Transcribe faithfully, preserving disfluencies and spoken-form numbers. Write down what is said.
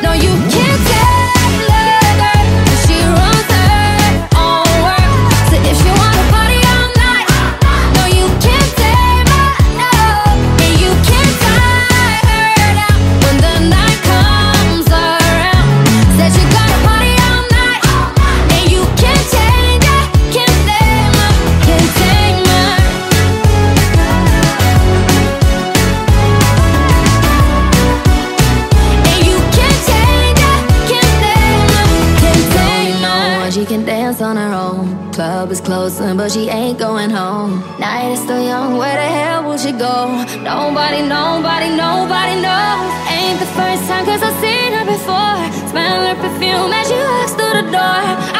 No, you can't tell her, 'cause she runs her own world. So if she wanna party all night, no, you can't tame her, no. And you can't tie her down when the night comes around. Said you gotta party all night, and you can't change her, can't tame her, can't tame her. And you can't change her, can't tame her, can't tame her. She can dance on her own. Club is closing, but she ain't going home. Night is still young, where the hell will she go? Nobody, nobody, nobody knows. Ain't the first time, 'cause I've seen her before. Smell her perfume as she walks through the door.